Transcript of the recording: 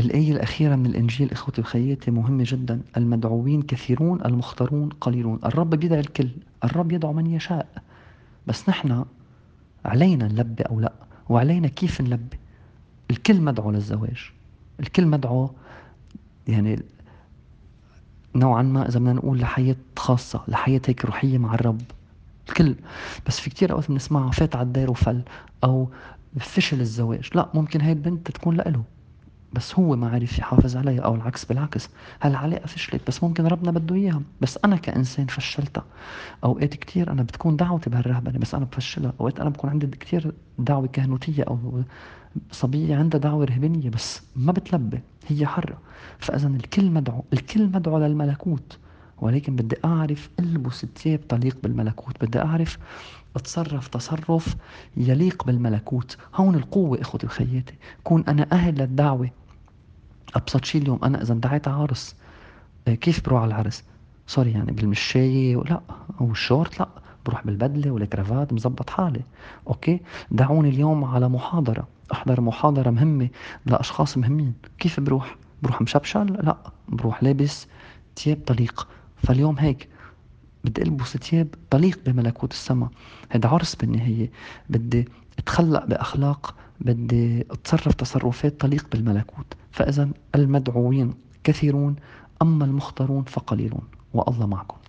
الآية الأخيرة من الإنجيل إخوتي وخياتي مهمة جدا: المدعوين كثيرون المختارون قليلون. الرب بيدعي الكل، الرب يدعو من يشاء، بس نحن علينا نلبي أو لا، وعلينا كيف نلبي. الكل مدعو للزواج، الكل مدعو يعني نوعا ما إذا بدنا نقول لحياة خاصة، لحياة هيك روحية مع الرب، الكل. بس في كتير أوقات بنسمعها فات على الدار وفل، أو فشل الزواج. لا، ممكن هاي البنت تكون لإله بس هو ما عرف يحافظ عليها، او العكس بالعكس، هالعلاقة فشلت بس ممكن ربنا بده اياها، بس انا كإنسان فشلتها. اوقات كتير انا بتكون دعوتي بهالرهبنة بس انا بفشلها. اوقات انا بكون عندي كتير دعوة كهنوتية، او صبية عندها دعوة رهبانية بس ما بتلبي، هي حرة. فاذا الكل مدعو، الكل مدعو للملكوت، ولكن بدي اعرف البس ثياب تليق بالملكوت، بدي اعرف اتصرف تصرف يليق بالملكوت. هون القوة اخوتي وخياتي، كون انا اهل للدعوة. ابسط شيء اليوم انا اذا دعيت على عرس، كيف بروح على العرس؟ سوري يعني بالمشاية لا، او الشورت لا، بروح بالبدلة والكرافات مزبط حالي. اوكي، دعوني اليوم على محاضرة، احضر محاضرة مهمة لاشخاص مهمين، كيف بروح؟ بروح مشبشل؟ لا، بروح لابس تياب طليق. فاليوم هيك بدي البس ثياب تليق بملكوت السماء. هذا عرس بالنهاية، بدي اتخلق باخلاق، بدي اتصرف تصرفات تليق بالملكوت. فاذا المدعوين كثيرون اما المختارون فقليلون، والله معكم.